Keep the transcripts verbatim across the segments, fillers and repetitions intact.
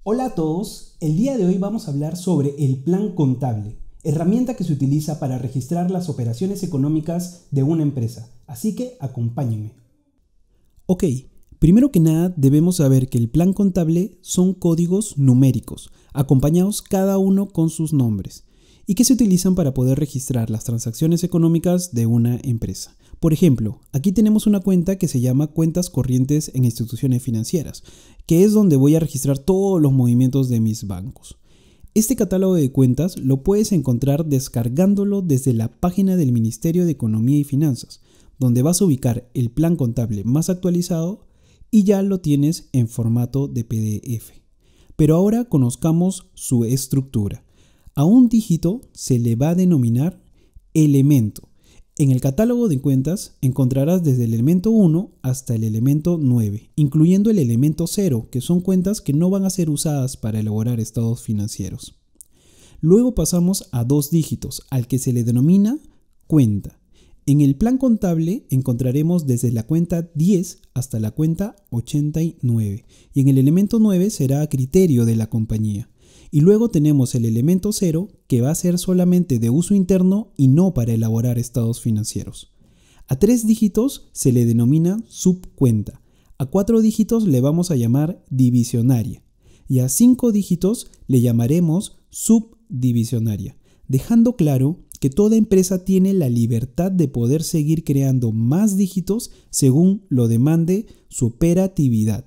Hola a todos, el día de hoy vamos a hablar sobre el plan contable, herramienta que se utiliza para registrar las operaciones económicas de una empresa, así que acompáñenme. Ok, primero que nada debemos saber que el plan contable son códigos numéricos, acompañados cada uno con sus nombres, y que se utilizan para poder registrar las transacciones económicas de una empresa. Por ejemplo, aquí tenemos una cuenta que se llama cuentas corrientes en instituciones financieras, que es donde voy a registrar todos los movimientos de mis bancos. Este catálogo de cuentas lo puedes encontrar descargándolo desde la página del Ministerio de Economía y Finanzas, donde vas a ubicar el plan contable más actualizado y ya lo tienes en formato de P D F. Pero ahora conozcamos su estructura. A un dígito se le va a denominar elemento. En el catálogo de cuentas encontrarás desde el elemento uno hasta el elemento nueve, incluyendo el elemento cero, que son cuentas que no van a ser usadas para elaborar estados financieros. Luego pasamos a dos dígitos, al que se le denomina cuenta. En el plan contable encontraremos desde la cuenta diez hasta la cuenta ochenta y nueve, y en el elemento nueve será a criterio de la compañía. Y luego tenemos el elemento cero, que va a ser solamente de uso interno y no para elaborar estados financieros. A tres dígitos se le denomina subcuenta. A cuatro dígitos le vamos a llamar divisionaria. Y a cinco dígitos le llamaremos subdivisionaria, dejando claro que toda empresa tiene la libertad de poder seguir creando más dígitos según lo demande su operatividad.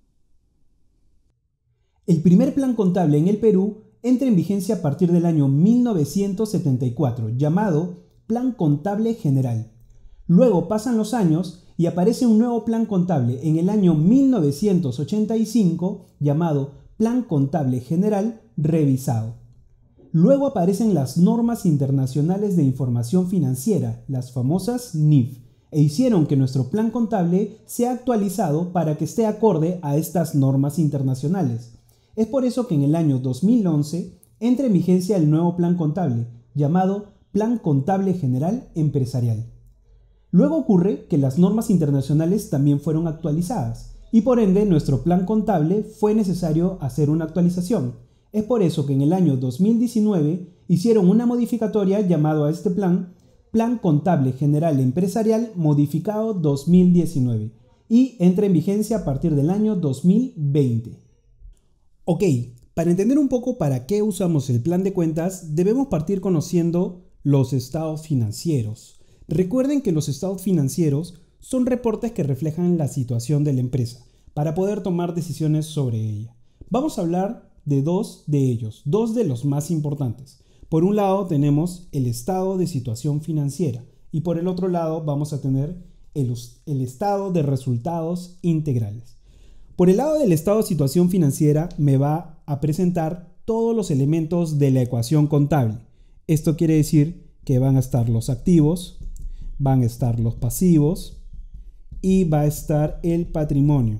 El primer plan contable en el Perú entra en vigencia a partir del año mil novecientos setenta y cuatro, llamado Plan Contable General. Luego pasan los años y aparece un nuevo plan contable en el año mil novecientos ochenta y cinco, llamado Plan Contable General Revisado. Luego aparecen las normas internacionales de información financiera, las famosas N I F, e hicieron que nuestro plan contable sea actualizado para que esté acorde a estas normas internacionales. Es por eso que en el año dos mil once entra en vigencia el nuevo plan contable, llamado Plan Contable General Empresarial. Luego ocurre que las normas internacionales también fueron actualizadas, y por ende nuestro plan contable fue necesario hacer una actualización. Es por eso que en el año dos mil diecinueve hicieron una modificatoria llamado a este plan Plan Contable General Empresarial Modificado dos mil diecinueve, y entra en vigencia a partir del año dos mil veinte. Ok, para entender un poco para qué usamos el plan de cuentas, debemos partir conociendo los estados financieros. Recuerden que los estados financieros son reportes que reflejan la situación de la empresa para poder tomar decisiones sobre ella. Vamos a hablar de dos de ellos, dos de los más importantes. Por un lado tenemos el estado de situación financiera y por el otro lado vamos a tener el, el estado de resultados integrales. Por el lado del estado de situación financiera me va a presentar todos los elementos de la ecuación contable. Esto quiere decir que van a estar los activos, van a estar los pasivos y va a estar el patrimonio.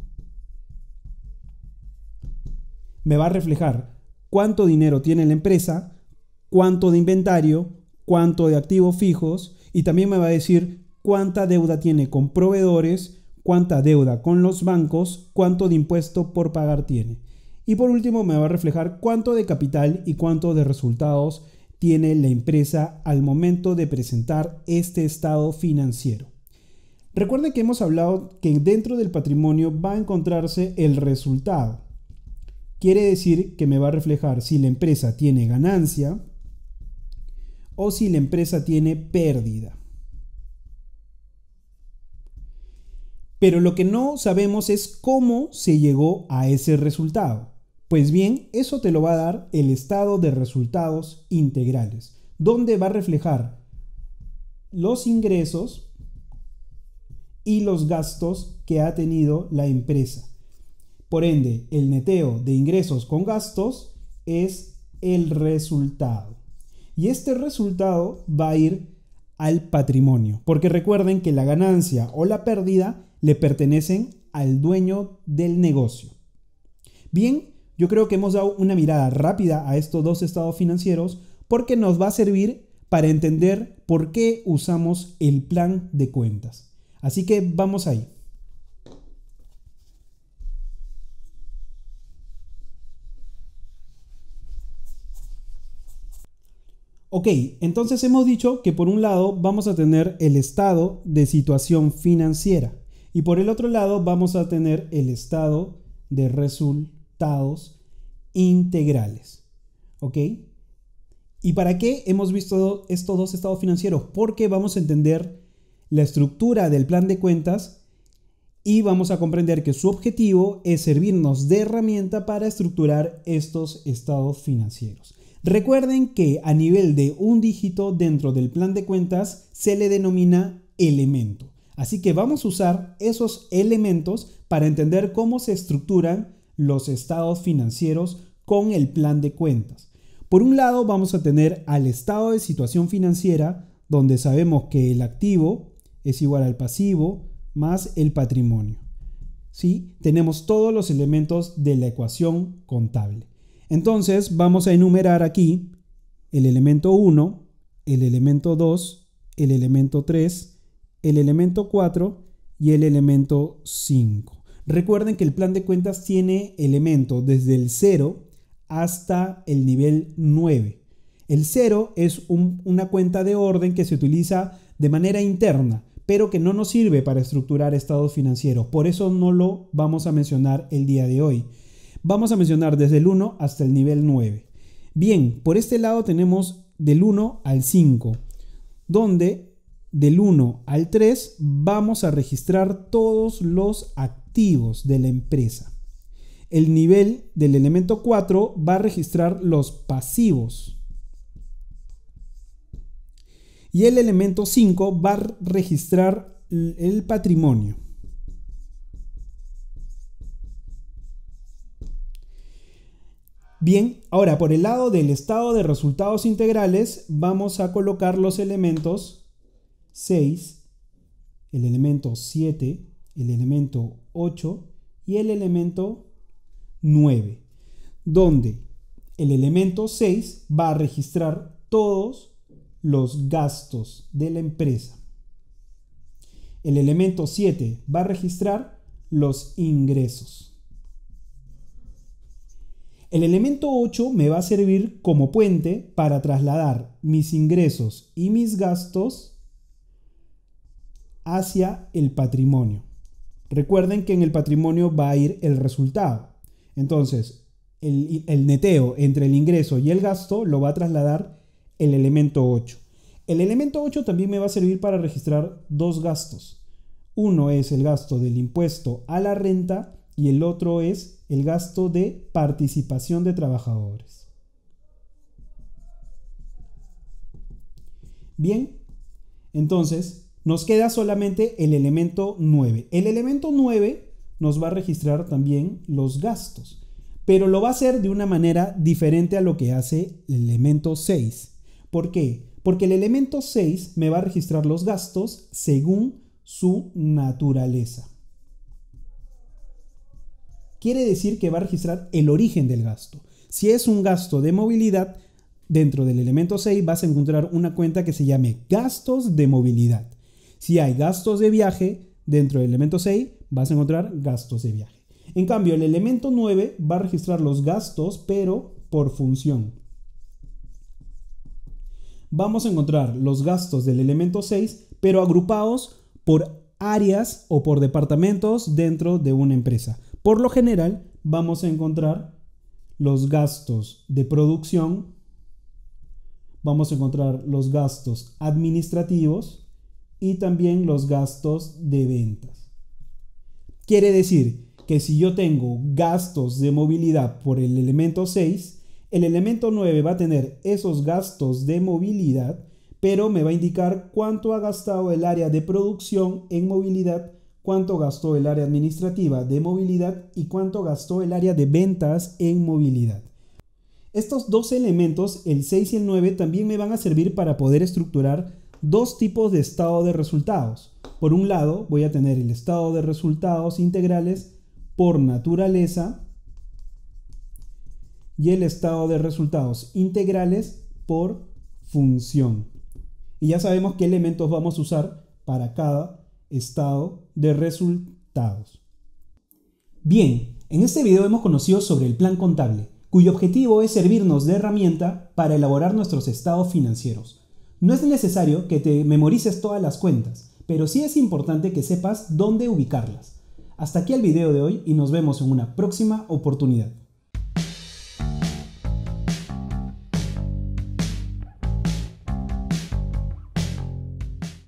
Me va a reflejar cuánto dinero tiene la empresa, cuánto de inventario, cuánto de activos fijos y también me va a decir cuánta deuda tiene con proveedores, cuánta deuda con los bancos, cuánto de impuesto por pagar tiene. Y por último me va a reflejar cuánto de capital y cuánto de resultados tiene la empresa al momento de presentar este estado financiero. Recuerden que hemos hablado que dentro del patrimonio va a encontrarse el resultado. Quiere decir que me va a reflejar si la empresa tiene ganancia o si la empresa tiene pérdida. Pero lo que no sabemos es cómo se llegó a ese resultado. Pues bien, eso te lo va a dar el estado de resultados integrales, donde va a reflejar los ingresos y los gastos que ha tenido la empresa. Por ende, el neteo de ingresos con gastos es el resultado. Y este resultado va a ir al patrimonio, porque recuerden que la ganancia o la pérdida le pertenecen al dueño del negocio. Bien, yo creo que hemos dado una mirada rápida a estos dos estados financieros porque nos va a servir para entender por qué usamos el plan de cuentas. Así que vamos ahí. Ok, entonces hemos dicho que por un lado vamos a tener el estado de situación financiera y por el otro lado vamos a tener el estado de resultados integrales. ¿Ok? ¿Y para qué hemos visto estos dos estados financieros? Porque vamos a entender la estructura del plan de cuentas y vamos a comprender que su objetivo es servirnos de herramienta para estructurar estos estados financieros. Recuerden que a nivel de un dígito dentro del plan de cuentas se le denomina elemento. Así que vamos a usar esos elementos para entender cómo se estructuran los estados financieros con el plan de cuentas. Por un lado vamos a tener al estado de situación financiera, donde sabemos que el activo es igual al pasivo más el patrimonio. ¿Sí? Tenemos todos los elementos de la ecuación contable. Entonces vamos a enumerar aquí el elemento uno, el elemento dos, el elemento tres, el elemento cuatro y el elemento cinco. Recuerden que el plan de cuentas tiene elementos desde el cero hasta el nivel nueve. El cero es un, una cuenta de orden que se utiliza de manera interna, pero que no nos sirve para estructurar estados financieros. Por eso no lo vamos a mencionar el día de hoy. Vamos a mencionar desde el uno hasta el nivel nueve. Bien, por este lado tenemos del uno al cinco, donde del uno al tres vamos a registrar todos los activos de la empresa. El nivel del elemento cuatro va a registrar los pasivos. Y el elemento cinco va a registrar el patrimonio. Bien, ahora por el lado del estado de resultados integrales vamos a colocar los elementos seis, el elemento siete, el elemento ocho y el elemento nueve, donde el elemento seis va a registrar todos los gastos de la empresa. El elemento siete va a registrar los ingresos. El elemento ocho me va a servir como puente para trasladar mis ingresos y mis gastos hacia el patrimonio. Recuerden que en el patrimonio va a ir el resultado. Entonces, el, el neteo entre el ingreso y el gasto lo va a trasladar el elemento ocho. El elemento ocho también me va a servir para registrar dos gastos. Uno es el gasto del impuesto a la renta y el otro es el gasto de participación de trabajadores. Bien, entonces nos queda solamente el elemento nueve. El elemento nueve nos va a registrar también los gastos, pero lo va a hacer de una manera diferente a lo que hace el elemento seis. ¿Por qué? Porque el elemento seis me va a registrar los gastos según su naturaleza. Quiere decir que va a registrar el origen del gasto. Si es un gasto de movilidad, dentro del elemento seis vas a encontrar una cuenta que se llame gastos de movilidad. Si hay gastos de viaje, dentro del elemento seis vas a encontrar gastos de viaje. En cambio, el elemento nueve va a registrar los gastos, pero por función. Vamos a encontrar los gastos del elemento seis, pero agrupados por áreas o por departamentos dentro de una empresa. Por lo general, vamos a encontrar los gastos de producción, vamos a encontrar los gastos administrativos y también los gastos de ventas. Quiere decir que si yo tengo gastos de movilidad por el elemento seis, el elemento nueve va a tener esos gastos de movilidad, pero me va a indicar cuánto ha gastado el área de producción en movilidad, cuánto gastó el área administrativa de movilidad y cuánto gastó el área de ventas en movilidad. Estos dos elementos, el seis y el nueve, también me van a servir para poder estructurar dos tipos de estado de resultados. Por un lado, voy a tener el estado de resultados integrales por naturaleza y el estado de resultados integrales por función. Y ya sabemos qué elementos vamos a usar para cada estado de resultados. Bien, en este video hemos conocido sobre el plan contable, cuyo objetivo es servirnos de herramienta para elaborar nuestros estados financieros. No es necesario que te memorices todas las cuentas, pero sí es importante que sepas dónde ubicarlas. Hasta aquí el video de hoy y nos vemos en una próxima oportunidad.